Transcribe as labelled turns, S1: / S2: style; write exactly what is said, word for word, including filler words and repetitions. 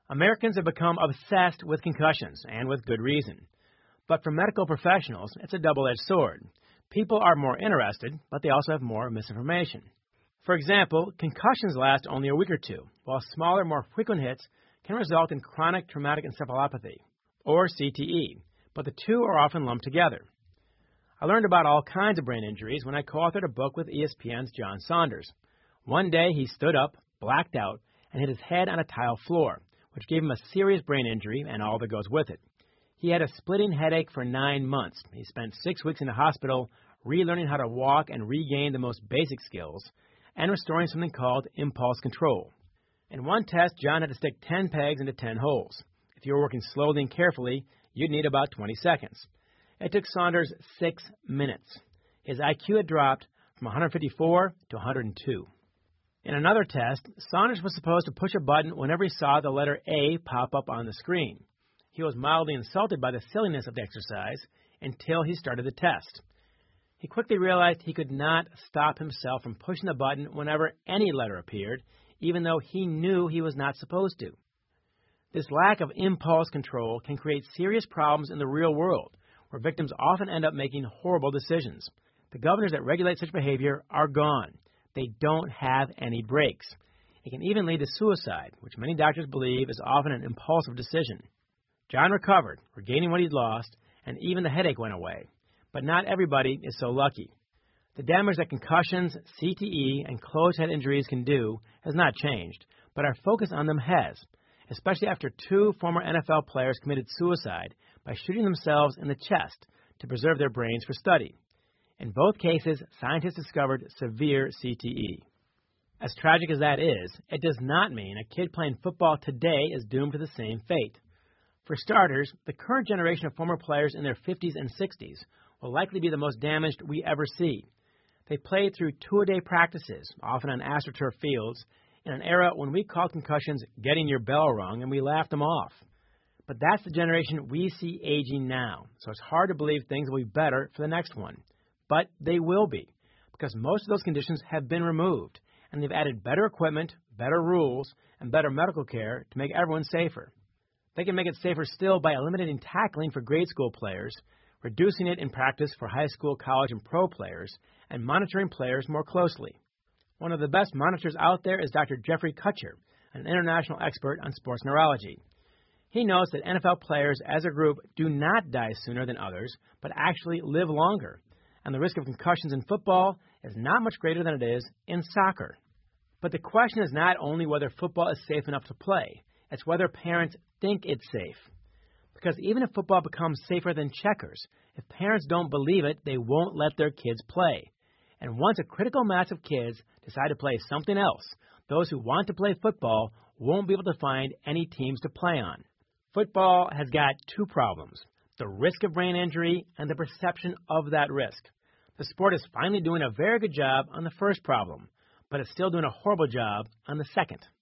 S1: Americans have become obsessed with concussions, and with good reason. But for medical professionals, it's a double-edged sword. People are more interested, but they also have more misinformation. For example, concussions last only a week or two, while smaller, more frequent hits can result in chronic traumatic encephalopathy, or C T E, but the two are often lumped together. I learned about all kinds of brain injuries when I co-authored a book with E S P N's John Saunders. One day he stood up, blacked out, and hit his head on a tile floor, which gave him a serious brain injury and all that goes with it. He had a splitting headache for nine months. He spent six weeks in the hospital relearning how to walk and regain the most basic skills, and restoring something called impulse control. In one test, John had to stick ten pegs into ten holes. If you were working slowly and carefully, you'd need about twenty seconds. It took Saunders six minutes. His I Q had dropped from one hundred fifty-four to one hundred two. In another test, Saunders was supposed to push a button whenever he saw the letter A pop up on the screen. He was mildly insulted by the silliness of the exercise until he started the test. He quickly realized he could not stop himself from pushing the button whenever any letter appeared, even though he knew he was not supposed to. This lack of impulse control can create serious problems in the real world, where victims often end up making horrible decisions. The governors that regulate such behavior are gone. They don't have any brakes. It can even lead to suicide, which many doctors believe is often an impulsive decision. John recovered, regaining what he'd lost, and even the headache went away. But not everybody is so lucky. The damage that concussions, C T E, and closed head injuries can do has not changed, but our focus on them has, especially after two former N F L players committed suicide by shooting themselves in the chest to preserve their brains for study. In both cases, scientists discovered severe C T E. As tragic as that is, it does not mean a kid playing football today is doomed to the same fate. For starters, the current generation of former players in their fifties and sixties will likely be the most damaged we ever see. They played through two-a-day practices, often on AstroTurf fields, in an era when we called concussions getting your bell rung and we laughed them off. But that's the generation we see aging now, so it's hard to believe things will be better for the next one. But they will be, because most of those conditions have been removed, and they've added better equipment, better rules, and better medical care to make everyone safer. They can make it safer still by eliminating tackling for grade school players, reducing it in practice for high school, college, and pro players, and monitoring players more closely. One of the best monitors out there is Doctor Jeffrey Kutcher, an international expert on sports neurology. He knows that N F L players as a group do not die sooner than others, but actually live longer. And the risk of concussions in football is not much greater than it is in soccer. But the question is not only whether football is safe enough to play, it's whether parents think it's safe. Because even if football becomes safer than checkers, if parents don't believe it, they won't let their kids play. And once a critical mass of kids decide to play something else, those who want to play football won't be able to find any teams to play on. Football has got two problems: the risk of brain injury and the perception of that risk. The sport is finally doing a very good job on the first problem, but it's still doing a horrible job on the second.